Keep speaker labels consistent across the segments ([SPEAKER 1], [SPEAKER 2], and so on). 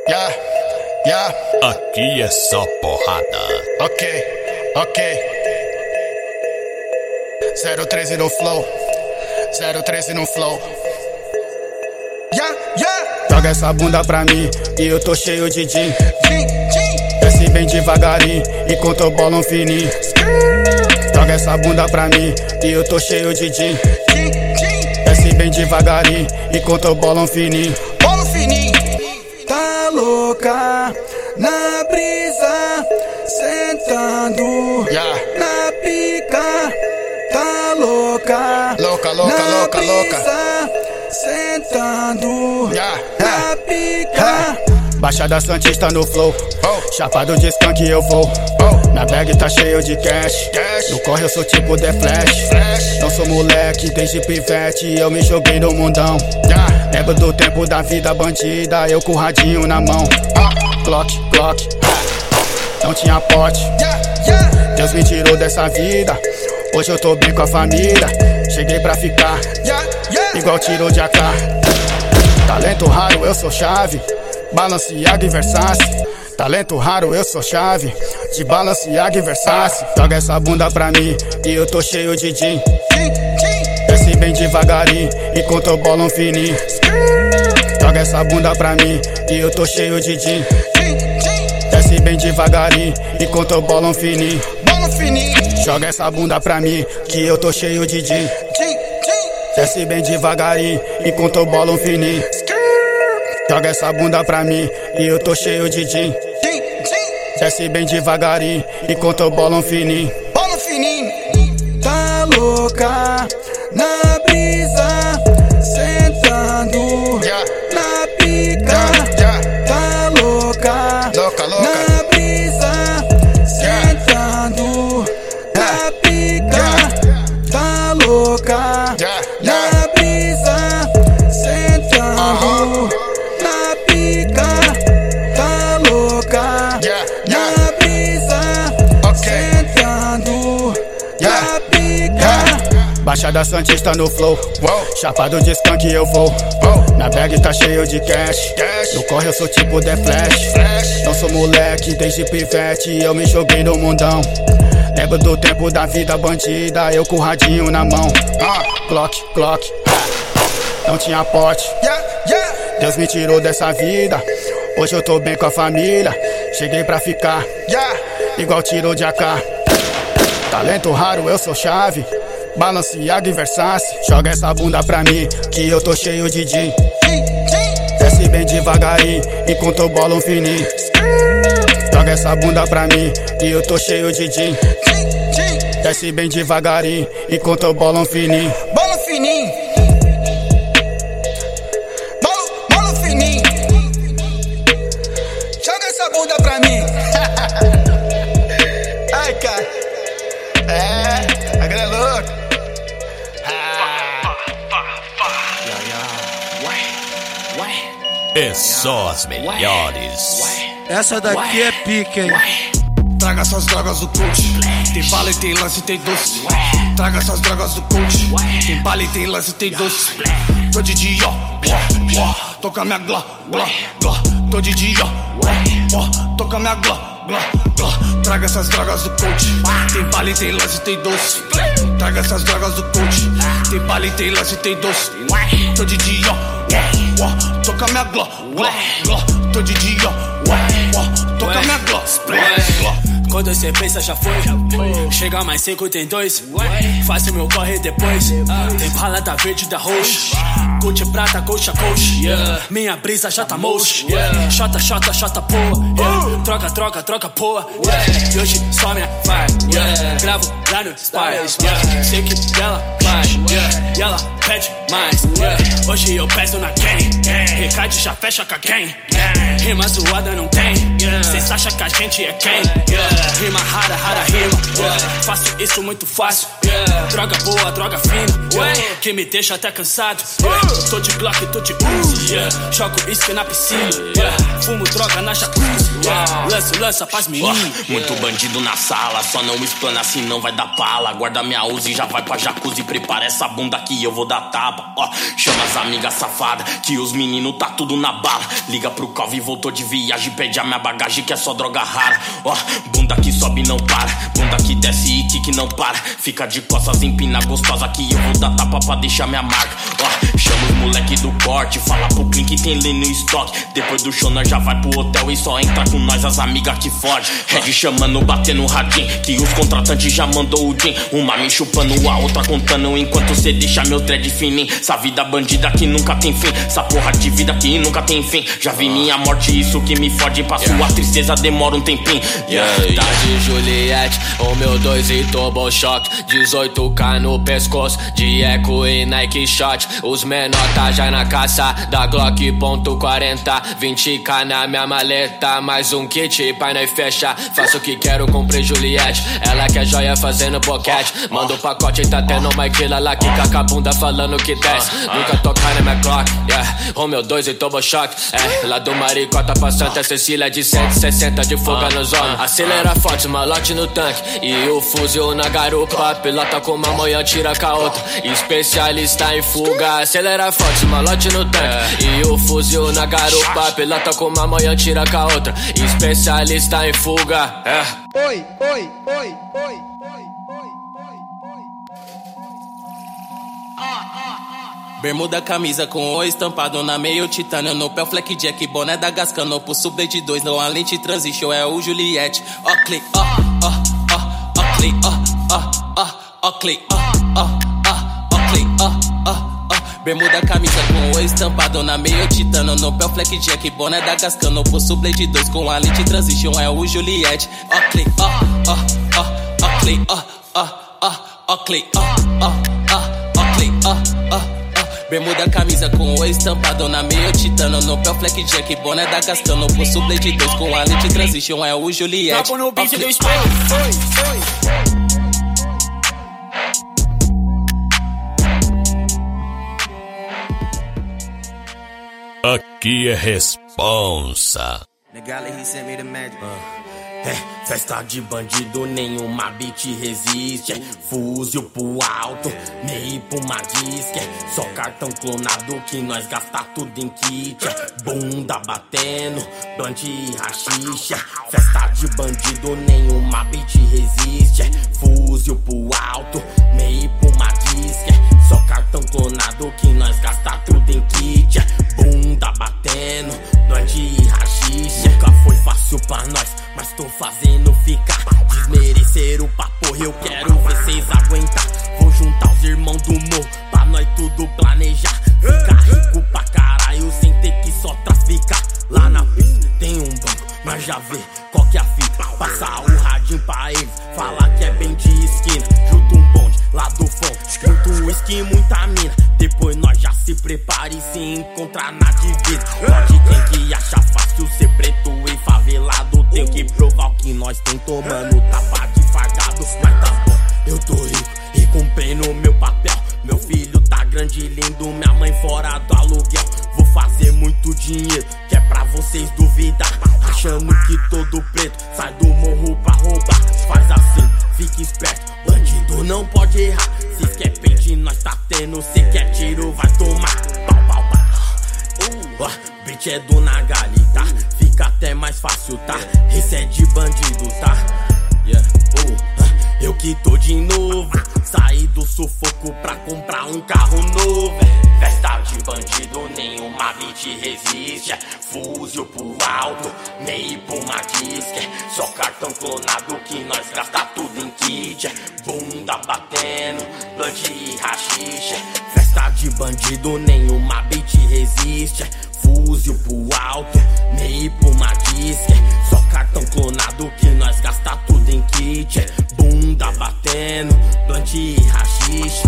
[SPEAKER 1] Yeah.
[SPEAKER 2] Aqui é só porrada.
[SPEAKER 1] Ok. 013 no flow. 013 no flow. Yeah. Joga essa bunda pra mim e eu tô cheio de gin. Desce bem devagarinho enquanto eu bolo um fininho. Joga essa bunda pra mim e eu tô cheio de gin. Desce bem devagarinho enquanto eu bolo um fininho.
[SPEAKER 3] Tá louca na brisa, sentando na pica. Tá louca, na brisa, sentando na pica.
[SPEAKER 1] Baixada Santista no flow, chapado de skunk eu vou. Na bag tá cheio de cash, no corre eu sou tipo The Flash. Não sou moleque desde pivete, eu me joguei no mundão. Lembro do tempo da vida bandida, eu com o radinho na mão. Glock, não tinha pote. Deus me tirou dessa vida, hoje eu tô bem com a família. Cheguei pra ficar, igual tirou de AK. Talento raro, eu sou chave, Balenciaga e Versace. Talento raro, eu sou chave, de Balenciaga e Versace. Joga essa bunda pra mim e eu tô cheio de gin. Desce bem devagarinho enquanto eu bolo um fininho. Joga essa bunda pra mim e eu tô cheio de gin. Desce bem devagarinho enquanto eu bolo um fininho. Joga essa bunda pra mim que eu tô cheio de gin. Desce bem devagarinho enquanto eu bolo um fininho. Joga essa bunda pra mim e eu tô cheio de gin. Desce bem devagarinho enquanto eu bolo um fininho.
[SPEAKER 3] Tá louca na brisa, sentando na pica. Tá louca na brisa, sentando na pica. Tá louca na brisa, sentando na pica. Tá louca na brisa, sentando na pica.
[SPEAKER 1] Baixada Santista no flow, chapado de skunk eu vou. Na bag tá cheio de cash, no corre eu sou tipo The Flash. Não sou moleque desde pivete, eu me joguei no mundão. Lembro do tempo da vida bandida, eu com o radinho na mão. Glock, não tinha pote. Deus me tirou dessa vida, hoje eu tô bem com a família. Cheguei pra ficar, igual tirou de AK. Talento raro, eu sou chave, Balenciaga e Versace. Joga essa bunda pra mim que eu tô cheio de gin. Desce bem devagarinho enquanto eu bolo um fininho. Joga essa bunda pra mim e eu tô cheio de gin. Desce bem devagarinho enquanto eu bolo um fininho.
[SPEAKER 3] Bolo fininho. Joga essa bunda pra mim. Ai, cara. A grana é louca.
[SPEAKER 2] É só as melhores.
[SPEAKER 4] Essa daqui é pique, hein?
[SPEAKER 5] Traga essas drogas do coach. Tem bala e tem lance e tem doce. Traga essas drogas do coach. Tem bala e tem lance e tem doce. Tô de dia, toca minha gló. Tô de dia, toca minha gló. Traga essas drogas do coach. Tem bala e tem lance e tem doce. Traga essas drogas do coach. Tem bala e tem lance e tem doce. Tô de dia, toca minha gló. Tô de dia, toca minha gló.
[SPEAKER 6] Quando você pensa já foi. Chega mais 5 tem 2. Faço meu corre depois. Tem bala da verde da roxa. Gucci prata, coxa. Minha brisa já tá mocha. Shota, porra. Troca, porra. E hoje só minha vibe. Gravo lá no Spy. Sei que ela vai. E ela pede mais. Hoje eu peço na gang. Recade já fecha com a gang. Rima zoada não tem. Cês acham que a gente é quem? Rima rara, rara rima. Faço isso muito fácil. Droga boa, droga fina. Que me deixa até cansado. Tô de Glock, tô de Uzi. Jogo isca na piscina. Fumo droga na jacuzzi. Lança pras meninas.
[SPEAKER 7] Muito bandido na sala, só não explana assim não vai dar pala. Guarda minha Uzi, já vai pra jacuzzi. Prepara essa bunda que eu vou dar tapa. Chama as amigas safadas, que os meninos tá tudo na bala. Liga pro Calvi, voltou de viagem. Pede a minha bagagem que é só droga rara. Bunda que sobe não para, bunda que desce e que não para. Fica de costas, empina gostosa que eu vou dar tapa pra deixar minha marca. Chama os moleque do corte, fala pro Clean que tem lei no estoque. Depois do show nós já vai pro hotel e só entra com nós as amigas que fogem. Red chamando, batendo no radinho, que os contratantes já mandou o din. Uma me chupando, a outra contando, enquanto cê deixa meu dread fininho. Essa vida bandida que nunca tem fim, essa porra de vida que nunca tem fim. Já vi minha morte, isso que me fode, pra sua tristeza demora um tempinho.
[SPEAKER 8] Tá de Juliette, o meu 2 e Turbo Shock, 18k no pescoço, de Eco e Nike Shot. Os menor tá já na caça da Glock .40, 20k na minha maleta, mais um kit pra nós fecha. Faço o que quero, comprei Juliette, ela quer joia fazendo boquete. Manda o pacote e tá tendo uma quila lá que caca a bunda falando que desce. Nunca tocar na minha clock, o meu 2 e Turbo Shock, lá do Maricota pra Santa Cecília de 160 de fuga nos homens. Acelera forte, malote no tanque e o fuzil na garupa. Pilota com uma manhã, tira com a outra, especialista em fuga. Acelera forte, malote no tanque e o fuzil na garupa. Pilota com uma manhã, tira com a outra, especialista em fuga.
[SPEAKER 3] Oi.
[SPEAKER 9] Bermuda, camisa com o estampado na meio titânio. No pé o Fleck Jack, boné da Gascano. Pro Subblade 2, não a lente transition, é o Juliette. Click, Bermuda, camisa com o estampado na meio titânio. No pé o Fleck Jack, boné da Gascano. Pro Subblade 2, com a lente transition, é o Juliette. Bermuda, camisa com o estampado na meio titânio. No pé o Fleck Jack, boné da Gascano. Pro Subblade 2, com a lente transition, é o Juliette.
[SPEAKER 6] Tapo no beat do spray.
[SPEAKER 2] Aqui é responsa.
[SPEAKER 7] Festa de bandido, nenhuma beat resiste. Fuzil pro alto, nem pro uma disque. Só cartão clonado que nós gasta tudo em kit. Bunda batendo, blunt e rachixa. Festa de bandido, nenhuma beat resiste. Fuzil pro alto, nem pro uma disque. Só cartão clonado que nós gasta tudo em kit. Bunda batendo, blunt e rachixa. Nunca foi fácil pra nós, mas tô fazendo ficar. Desmerecer o papo, eu quero ver cês aguentar. Vou juntar os irmãos do morro pra nós tudo planejar. Ficar rico pra caralho sem ter que só traficar. Lá na pista tem um banco, nós já vê qual que é a fita. Passar o radinho pra eles, falar que é bem de esquina. Junto um bonde lá do fundo, muito uísque e muita mina. Depois nós já se prepara e se encontrar na divisa. Pode quem que acha fácil ser preto e favelado. Tenho que provar o que nós tem tomando tapa de fardado. Mas tá bom, eu tô rico e cumprindo meu papel. Meu filho tá grande e lindo, minha mãe fora do aluguel. Vou fazer muito dinheiro, que é pra vocês duvidar. Achando que todo preto sai do morro pra roubar. Faz assim, fique esperto, bandido não pode errar. Se quer pente, nós tá tendo. Se quer tiro, vai tomar. Pau. Bitch é do Nagali, tá? Fica até mais fácil, tá? Esse é de bandido, tá? Eu que tô de novo, saí do sufoco pra comprar um carro novo. Festa de bandido, nenhuma beat resiste. Fuzil pro alto, nem pro uma disque. Só cartão clonado que nós gasta tudo em kit. Bunda batendo, blunt e rachixa. Festa de bandido, nenhuma beat resiste. Fuzil pro alto, nem pro uma disque. Só cartão clonado que nós gasta tudo em kit. Bunda batendo, blunt e rachixa.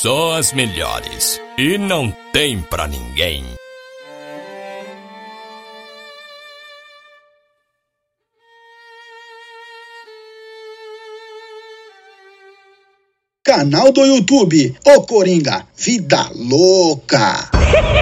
[SPEAKER 2] Só as melhores. E não tem pra ninguém.
[SPEAKER 10] Canal do YouTube, O Coringa, Vida Louca.